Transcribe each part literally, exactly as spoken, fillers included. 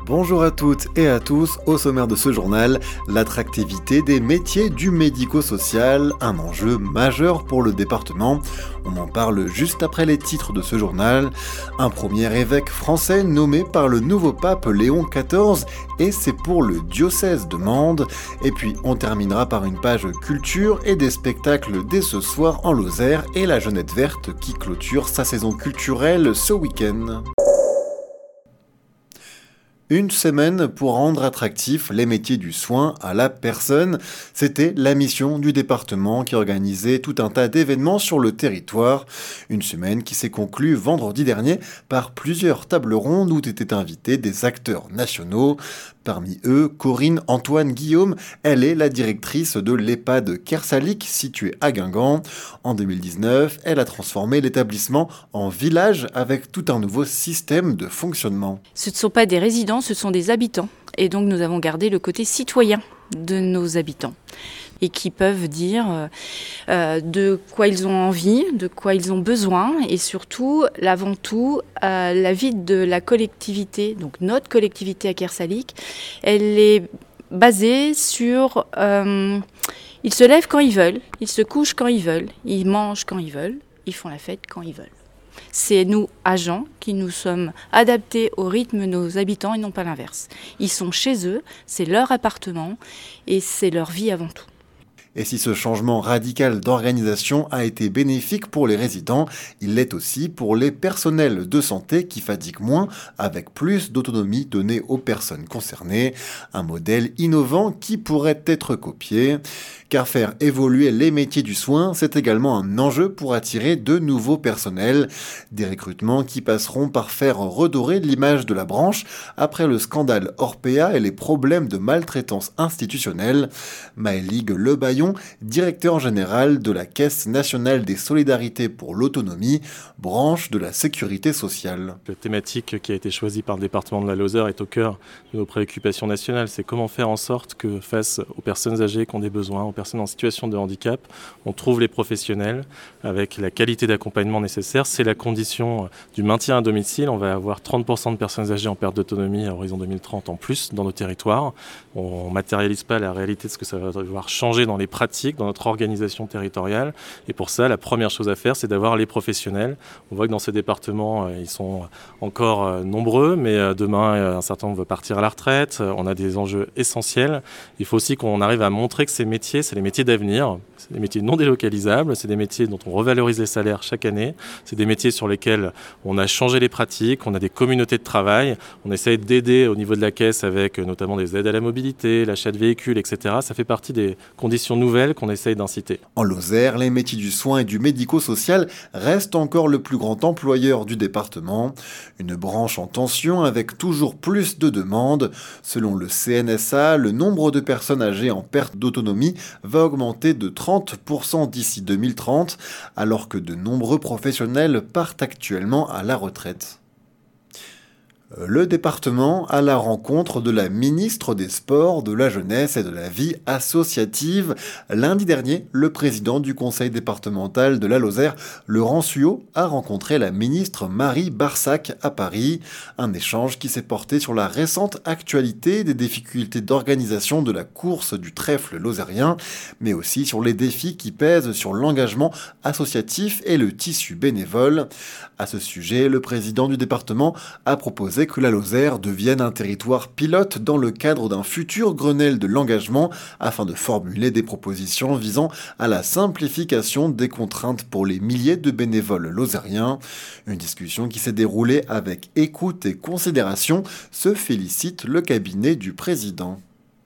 Bonjour à toutes et à tous, au sommaire de ce journal, l'attractivité des métiers du médico-social, un enjeu majeur pour le département. On en parle juste après les titres de ce journal. Un premier évêque français nommé par le nouveau pape Léon quatorze, et c'est pour le diocèse de Mende. Et puis on terminera par une page culture et des spectacles dès ce soir en Lozère et la Jeunette Verte qui clôture sa saison culturelle ce week-end. Une semaine pour rendre attractifs les métiers du soin à la personne. C'était la mission du département qui organisait tout un tas d'événements sur le territoire. Une semaine qui s'est conclue vendredi dernier par plusieurs tables rondes où étaient invités des acteurs nationaux. Parmi eux, Corinne Antoine Guillaume, elle est la directrice de l'EHPAD Kersalik situé à Guingamp. En deux mille dix-neuf, elle a transformé l'établissement en village avec tout un nouveau système de fonctionnement. Ce ne sont pas des résidents, ce sont des habitants. Et donc nous avons gardé le côté citoyen de nos habitants et qui peuvent dire euh, de quoi ils ont envie, de quoi ils ont besoin et surtout, avant tout, euh, la vie de la collectivité, donc notre collectivité à Kersalik, elle est basée sur... Euh, ils se lèvent quand ils veulent, ils se couchent quand ils veulent, ils mangent quand ils veulent, ils font la fête quand ils veulent. C'est nous, agents, qui nous sommes adaptés au rythme de nos habitants et non pas l'inverse. Ils sont chez eux, c'est leur appartement et c'est leur vie avant tout. Et si ce changement radical d'organisation a été bénéfique pour les résidents, il l'est aussi pour les personnels de santé qui fatiguent moins, avec plus d'autonomie donnée aux personnes concernées. Un modèle innovant qui pourrait être copié. Car faire évoluer les métiers du soin, c'est également un enjeu pour attirer de nouveaux personnels. Des recrutements qui passeront par faire redorer l'image de la branche après le scandale Orpea et les problèmes de maltraitance institutionnelle. Maëligue Lebaillon, directeur général de la Caisse nationale des solidarités pour l'autonomie, branche de la sécurité sociale. La thématique qui a été choisie par le département de la Lozère est au cœur de nos préoccupations nationales. C'est comment faire en sorte que face aux personnes âgées qui ont des besoins, aux personnes en situation de handicap, on trouve les professionnels avec la qualité d'accompagnement nécessaire. C'est la condition du maintien à domicile. On va avoir trente pour cent de personnes âgées en perte d'autonomie à horizon deux mille trente en plus dans nos territoires. On ne matérialise pas la réalité de ce que ça va devoir changer dans les pratiques, dans notre organisation territoriale. Et pour ça, la première chose à faire, c'est d'avoir les professionnels. On voit que dans ces départements, ils sont encore nombreux, mais demain, un certain nombre veulent partir à la retraite. On a des enjeux essentiels. Il faut aussi qu'on arrive à montrer que ces métiers, c'est les métiers d'avenir. C'est des métiers non délocalisables. C'est des métiers dont on revalorise les salaires chaque année. C'est des métiers sur lesquels on a changé les pratiques. On a des communautés de travail. On essaye d'aider au niveau de la caisse avec notamment des aides à la mobilité, l'achat de véhicules, et cetera. Ça fait partie des conditions nouvelles qu'on essaye d'inciter. En Lozère, les métiers du soin et du médico-social restent encore le plus grand employeur du département. Une branche en tension avec toujours plus de demandes. Selon le C N S A, le nombre de personnes âgées en perte d'autonomie va augmenter de trente pour cent d'ici deux mille trente, alors que de nombreux professionnels partent actuellement à la retraite. Le département à la rencontre de la ministre des Sports, de la Jeunesse et de la Vie associative. Lundi dernier, le président du conseil départemental de la Lozère, Laurent Suot, a rencontré la ministre Marie Barsac à Paris. Un échange qui s'est porté sur la récente actualité des difficultés d'organisation de la course du trèfle lozérien, mais aussi sur les défis qui pèsent sur l'engagement associatif et le tissu bénévole. À ce sujet, le président du département a proposé que la Lozère devienne un territoire pilote dans le cadre d'un futur Grenelle de l'engagement afin de formuler des propositions visant à la simplification des contraintes pour les milliers de bénévoles lozériens. Une discussion qui s'est déroulée avec écoute et considération, se félicite le cabinet du président.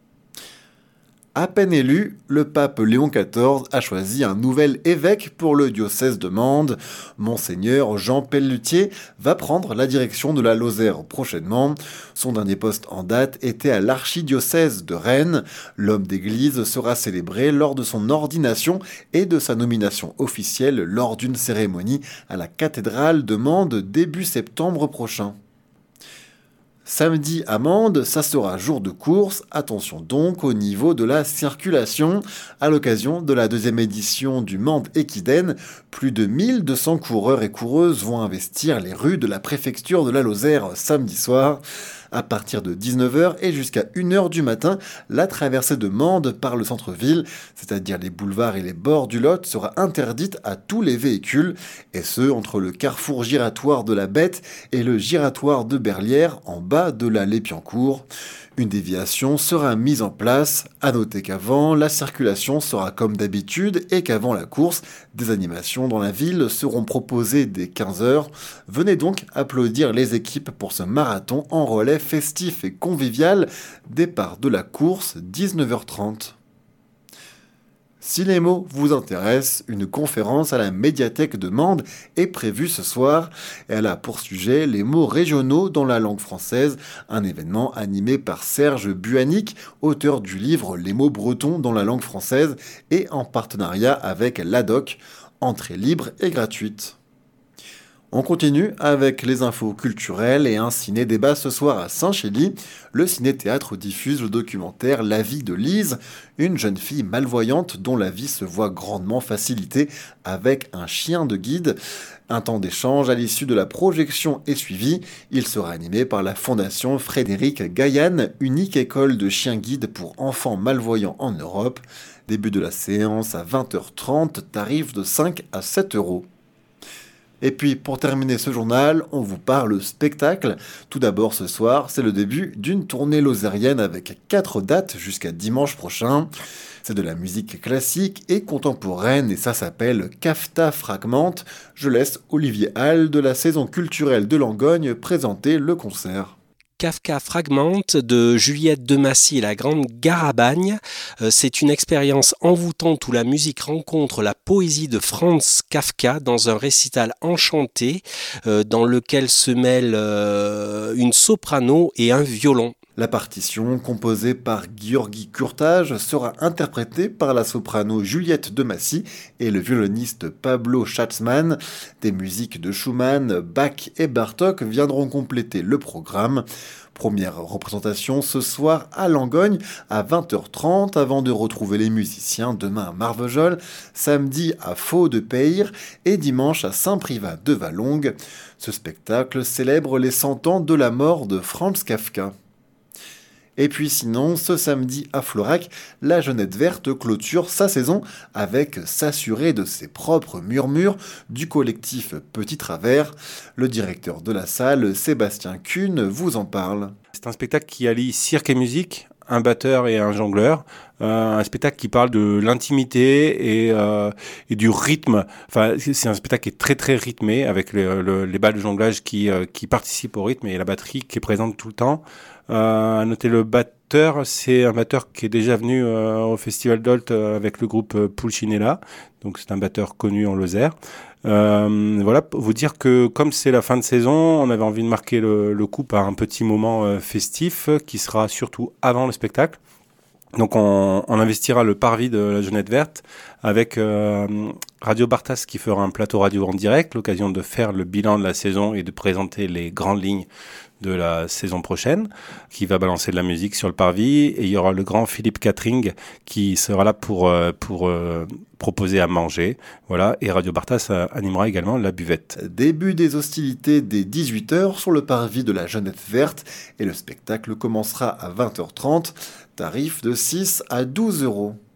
À peine élu, le pape Léon quatorze a choisi un nouvel évêque pour le diocèse de Mende. Monseigneur Jean Pelletier va prendre la direction de la Lozère prochainement. Son dernier poste en date était à l'archidiocèse de Rennes. L'homme d'église sera célébré lors de son ordination et de sa nomination officielle lors d'une cérémonie à la cathédrale de Mende début septembre prochain. Samedi à Mende, ça sera jour de course. Attention donc au niveau de la circulation. À l'occasion de la deuxième édition du Mende Equiden, plus de mille deux cents coureurs et coureuses vont investir les rues de la préfecture de la Lozère samedi soir. À partir de dix-neuf heures et jusqu'à une heure du matin, la traversée de Mende par le centre-ville, c'est-à-dire les boulevards et les bords du Lot, sera interdite à tous les véhicules, et ce, entre le carrefour giratoire de la Bête et le giratoire de Berlière, en bas de la Lépiancourt. Une déviation sera mise en place. À noter qu'avant, la circulation sera comme d'habitude et qu'avant la course, des animations dans la ville seront proposées dès quinze heures. Venez donc applaudir les équipes pour ce marathon en relais festif et convivial. Départ de la course, dix-neuf heures trente. Si les mots vous intéressent, une conférence à la médiathèque de Mende est prévue ce soir. Elle a pour sujet les mots régionaux dans la langue française, un événement animé par Serge Buanic, auteur du livre Les mots bretons dans la langue française, et en partenariat avec l'A D O C, entrée libre et gratuite. On continue avec les infos culturelles et un ciné-débat ce soir à Saint-Chély. Le ciné-théâtre diffuse le documentaire La vie de Lise, une jeune fille malvoyante dont la vie se voit grandement facilitée avec un chien de guide. Un temps d'échange à l'issue de la projection est suivi. Il sera animé par la Fondation Frédéric Gaillan, unique école de chiens guides pour enfants malvoyants en Europe. Début de la séance à vingt heures trente, tarif de cinq à sept euros. Et puis, pour terminer ce journal, on vous parle spectacle. Tout d'abord, ce soir, c'est le début d'une tournée lozérienne avec quatre dates jusqu'à dimanche prochain. C'est de la musique classique et contemporaine et ça s'appelle Kafta Fragmente. Je laisse Olivier Hall de la saison culturelle de Langogne présenter le concert. Kafka Fragmente de Juliette Demassy et la Grande Garabagne. C'est une expérience envoûtante où la musique rencontre la poésie de Franz Kafka dans un récital enchanté dans lequel se mêlent une soprano et un violon. La partition, composée par György Kurtág, sera interprétée par la soprano Juliette Demassy et le violoniste Pablo Schatzman. Des musiques de Schumann, Bach et Bartók viendront compléter le programme. Première représentation ce soir à Langogne à vingt heures trente avant de retrouver les musiciens demain à Marvejols, samedi à Faux-de-Peyre et dimanche à Saint-Privat de Valongue. Ce spectacle célèbre les cent ans de la mort de Franz Kafka. Et puis sinon, ce samedi à Florac, la Jeunette Verte clôture sa saison avec S'assurer de ses propres murmures du collectif Petit Travers. Le directeur de la salle, Sébastien Kuhn, vous en parle. C'est un spectacle qui allie cirque et musique, un batteur et un jongleur. Euh, un spectacle qui parle de l'intimité et, euh, et du rythme. Enfin, c'est un spectacle qui est très très rythmé avec les, le, les balles de jonglage qui, euh, qui participent au rythme et la batterie qui est présente tout le temps. Euh, à noter le batteur, c'est un batteur qui est déjà venu euh, au Festival d'Olt euh, avec le groupe euh, Pulcinella. Donc c'est un batteur connu en Lozère. Euh, voilà, pour vous dire que comme c'est la fin de saison, on avait envie de marquer le, le coup par un petit moment euh, festif qui sera surtout avant le spectacle. Donc on, on investira le parvis de la Jeunette Verte avec euh, Radio Bartas qui fera un plateau radio en direct, l'occasion de faire le bilan de la saison et de présenter les grandes lignes de la saison prochaine, qui va balancer de la musique sur le parvis. Et il y aura le grand Philippe Catering qui sera là pour, euh, pour euh, proposer à manger. Voilà. Et Radio Bartas euh, animera également la buvette. Début des hostilités dès dix-huit heures sur le parvis de la Jeunette Verte et le spectacle commencera à vingt heures trente. Tarif de six à douze euros.